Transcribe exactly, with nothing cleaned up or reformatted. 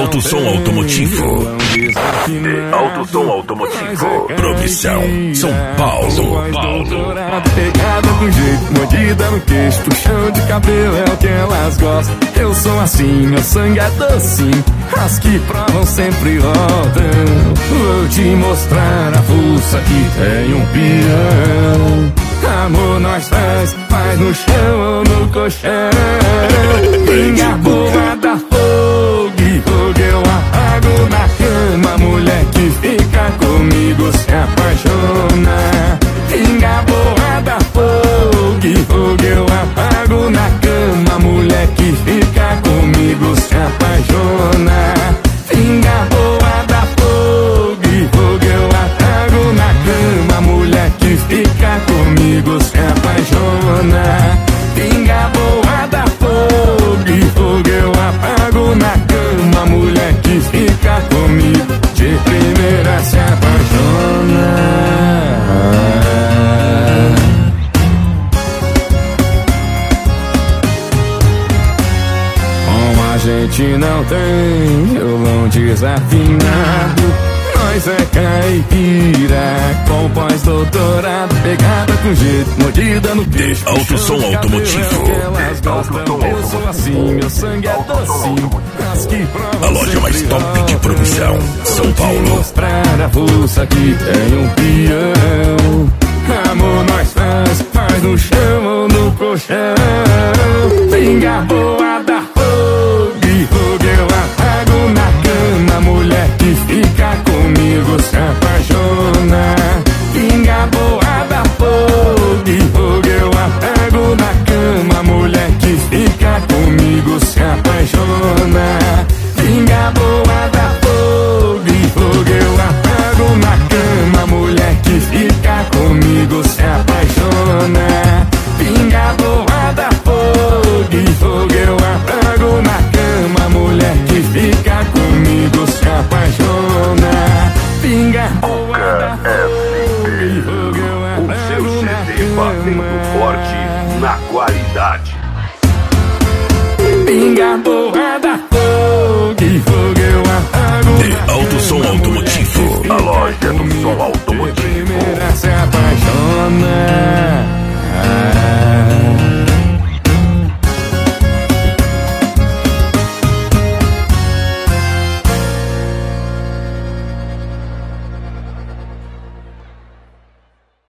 Alto Som Automotivo. De Alto Som Automotivo. Provisão São Paulo. Paulo. Pegada com jeito, mordida no queixo, puxão de cabelo é o que elas gostam. Eu sou assim, meu sangue é docinho. As que provam sempre rodam. Vou te mostrar a força que tem um peão. Amor nós faz, faz no chão ou no colchão. Pinga boa da fogo, fogo eu apago na cama. Mulher que fica comigo se apaixona. Pinga boa da fogo, fogo eu apago na cama. Mulher que fica comigo se apaixona. Pinga boa da fogo, fogo eu apago na cama. Mulher que fica comigo se apaixona. Pinga boa da fogo, fogo eu apago na cama. Mulher que fica comigo de primeira se apaixona. Como a gente não tem violão desafinado, nós é caipira, com pós-doutorado, pegada com jeito, mordida no queixo. Alto Som Automotivo. Eu sou assim, meu sangue é docinho. A loja mais top de produção, São Paulo. Vou mostrar a força que tem um peão. Amor nós faz, faz no chão ou no colchão. Pinga boa da fogo, fogo eu apago na cama. Mulher que fica comigo se apaixona. Pinga boa da fogo, fogo eu apago na cama. Mulher que fica comigo se apaixona. Pinga boa da fogo, fogo eu apago na cama. Mulher que fica comigo se apaixona. Pinga boa da fogo, fogo eu apago na cama. Mulher que fica comigo se apaixona. Pinga boa da fogo, fogo eu apago na cama. Forte na qualidade. Pinga boa da fogo, fogo eu apago De na Alto Som cama. Automotivo. A loja do som automotivo. De primeira se apaixona.